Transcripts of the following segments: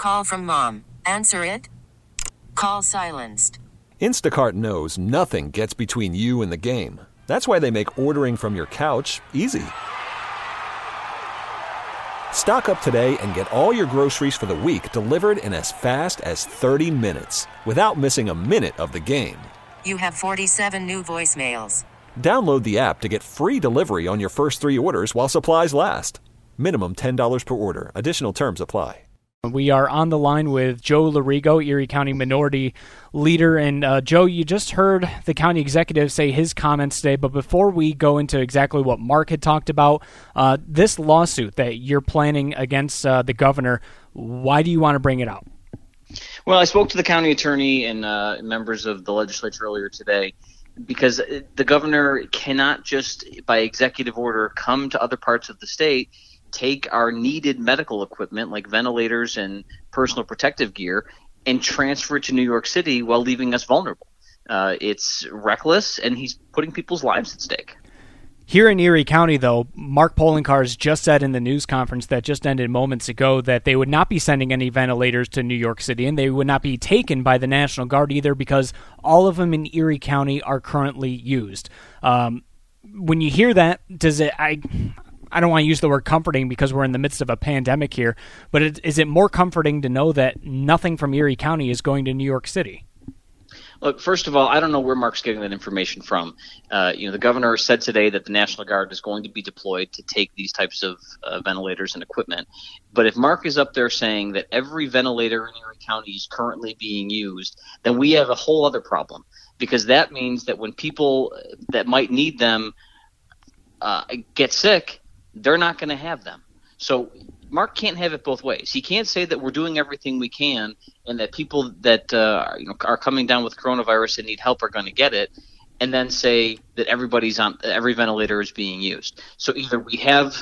Call from mom. Answer it. Call silenced. Instacart knows nothing gets between you and the game. That's why they make ordering from your couch easy. Stock up today and get all your groceries for the week delivered in as fast as 30 minutes without missing a minute of the game. You have 47 new voicemails. Download the app to get free delivery on your first 3 orders while supplies last. Minimum $10 per order. Additional terms apply. We are on the line with Joe Lorigo, Erie County Minority Leader. And Joe, you just heard the county executive say his comments today, but before we go into exactly what Mark had talked about, this lawsuit that you're planning against the governor, why do you want to bring it out? Well, I spoke to the county attorney and members of the legislature earlier today because the governor cannot just, by executive order, come to other parts of the state, take our needed medical equipment like ventilators and personal protective gear and transfer it to New York City while leaving us vulnerable. It's reckless, and he's putting people's lives at stake. Here in Erie County, though, Mark Poloncarz just said in the news conference that just ended moments ago that they would not be sending any ventilators to New York City, and they would not be taken by the National Guard either because all of them in Erie County are currently used. When you hear that, does it... I don't want to use the word comforting because we're in the midst of a pandemic here, but is it more comforting to know that nothing from Erie County is going to New York City? Look, first of all, I don't know where Mark's getting that information from. The governor said today that the National Guard is going to be deployed to take these types of ventilators and equipment. But if Mark is up there saying that every ventilator in Erie County is currently being used, then we have a whole other problem, because that means that when people that might need them get sick, they're not going to have them. So Mark can't have it both ways. He can't say that we're doing everything we can and that people that are coming down with coronavirus and need help are going to get it, and then say that every ventilator is being used. So either we have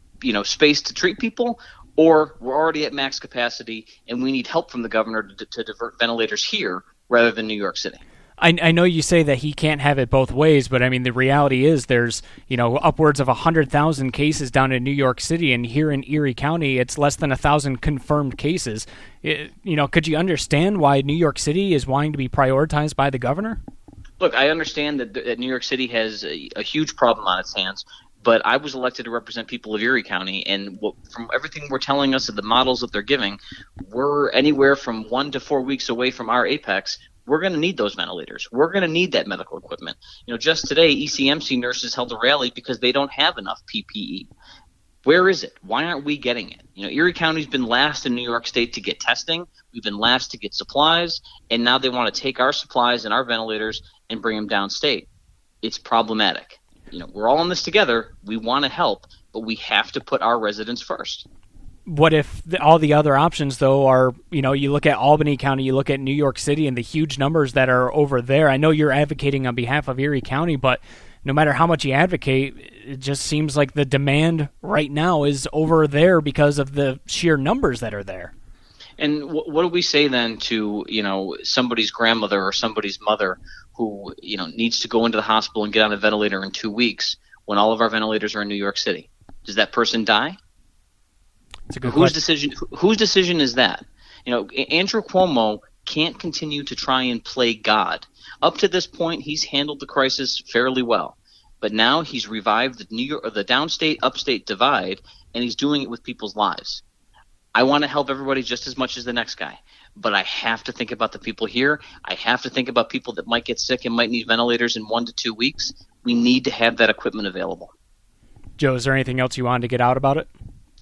space to treat people, or we're already at max capacity and we need help from the governor to divert ventilators here rather than New York City. I know you say that he can't have it both ways, but I mean, the reality is there's, upwards of 100,000 cases down in New York City, and here in Erie County, it's less than 1,000 confirmed cases. Could you understand why New York City is wanting to be prioritized by the governor? Look, I understand that New York City has a huge problem on its hands, but I was elected to represent people of Erie County, and from everything we're telling us and the models that they're giving, we're anywhere from 1 to 4 weeks away from our apex. We're going to need those ventilators. We're going to need that medical equipment. Just today, ECMC nurses held a rally because they don't have enough PPE. Where is it? Why aren't we getting it? Erie County's been last in New York State to get testing. We've been last to get supplies, and now they want to take our supplies and our ventilators and bring them downstate. It's problematic. We're all in this together. We want to help, but we have to put our residents first. What if all the other options, though, are, you look at Albany County, you look at New York City and the huge numbers that are over there. I know you're advocating on behalf of Erie County, but no matter how much you advocate, it just seems like the demand right now is over there because of the sheer numbers that are there. And what do we say then to, somebody's grandmother or somebody's mother who, needs to go into the hospital and get on a ventilator in 2 weeks when all of our ventilators are in New York City? Does that person die? It's a good Whose question. Whose decision is that? Andrew Cuomo can't continue to try and play God. Up to this point, he's handled the crisis fairly well, but now he's revived the downstate-upstate divide, and he's doing it with people's lives. I want to help everybody just as much as the next guy, but I have to think about the people here. I have to think about people that might get sick and might need ventilators in 1 to 2 weeks. We need to have that equipment available. Joe, is there anything else you wanted to get out about it?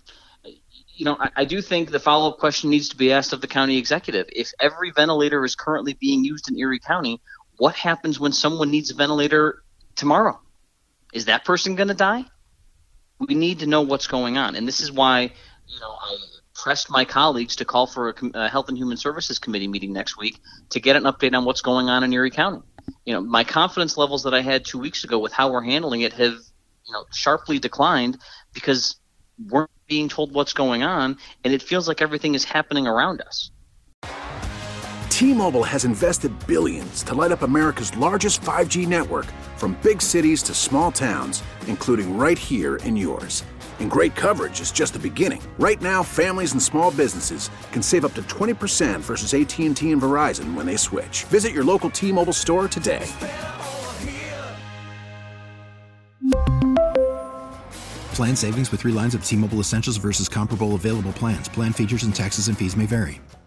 I do think the follow-up question needs to be asked of the county executive. If every ventilator is currently being used in Erie County, what happens when someone needs a ventilator tomorrow? Is that person going to die? We need to know what's going on. And this is why, I pressed my colleagues to call for a Health and Human Services Committee meeting next week to get an update on what's going on in Erie County. My confidence levels that I had 2 weeks ago with how we're handling it have, sharply declined because we're being told what's going on, and it feels like everything is happening around us. T-Mobile has invested billions to light up America's largest 5G network, from big cities to small towns, including right here in yours. And great coverage is just the beginning. Right now, families and small businesses can save up to 20% versus AT&T and Verizon when they switch. Visit your local T-Mobile store today. Plan savings with 3 lines of T-Mobile Essentials versus comparable available plans. Plan features and taxes and fees may vary.